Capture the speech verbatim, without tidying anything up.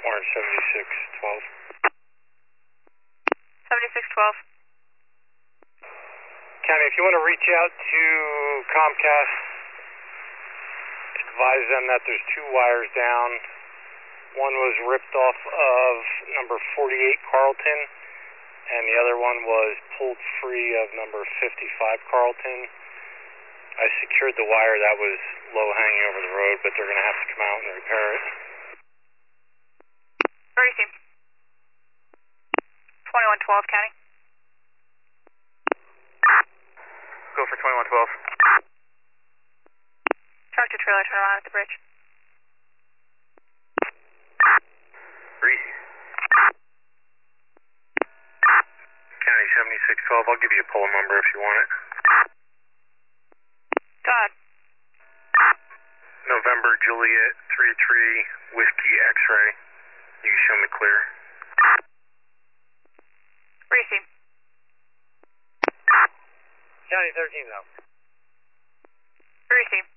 Orange seventy-six twelve. seventy-six twelve. County, if you want to reach out to Comcast, advise them that there's two wires down. One was ripped off of number forty-eight Carlton, and the other one was pulled free of number fifty-five Carlton. I secured the wire that was low hanging over the road, but they're going to have to come out and repair it. Emergency. twenty-one twelve, County. Go for twenty-one twelve. Tractor trailer, turn around at the bridge. Breezy. County seventy-six twelve, I'll give you a poll number if you want it. Go ahead. November Juliet three three Whiskey X-ray. You can show me clear. Receive. County thirteen though. Receive.